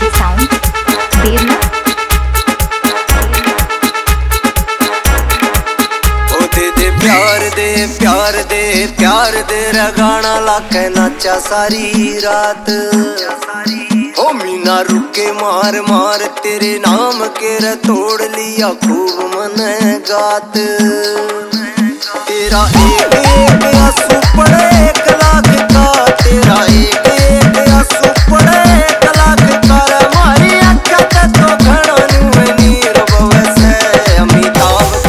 Sound देवना। ओ दे प्यार दे प्यार दे गाना लाके नाचा सारी रात। ओ मीना रुके मार मार तेरे नाम के रे तोड़ लिया खूब मन गात। तेरा एक एक आंसू पड़े 1 लाख का, तेरा एक एक आंसू पड़े 1 लाख का रे मारी अक्का ते तो घणो नु नीर बवे से अमिताभ तो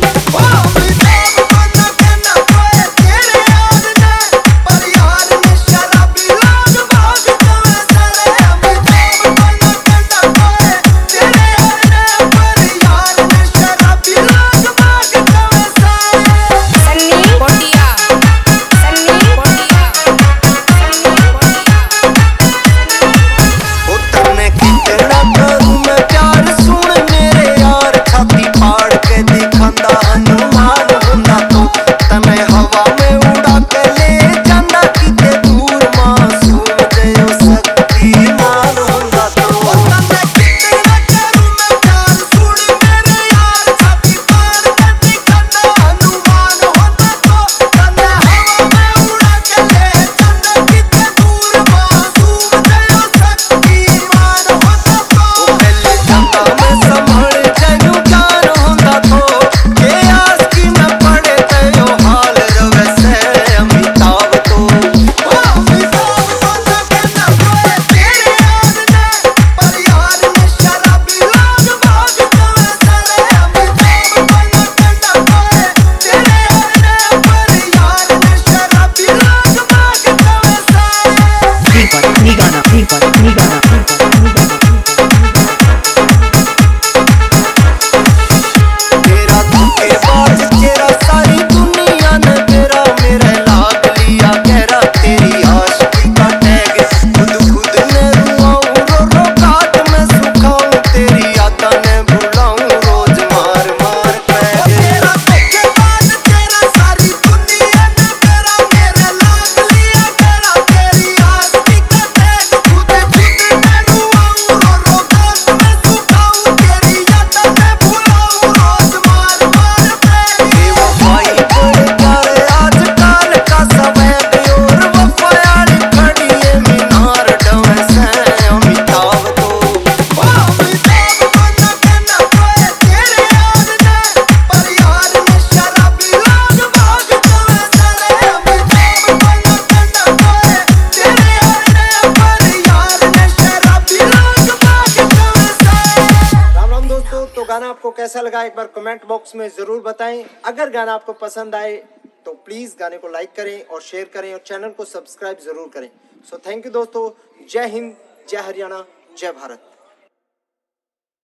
गाना आपको कैसा लगा एक बार कमेंट बॉक्स में जरूर बताएं। अगर गाना आपको पसंद आए तो प्लीज गाने को लाइक करें और शेयर करें और चैनल को सब्सक्राइब जरूर करें। सो थैंक यू दोस्तों। जय हिंद, जय हरियाणा, जय भारत।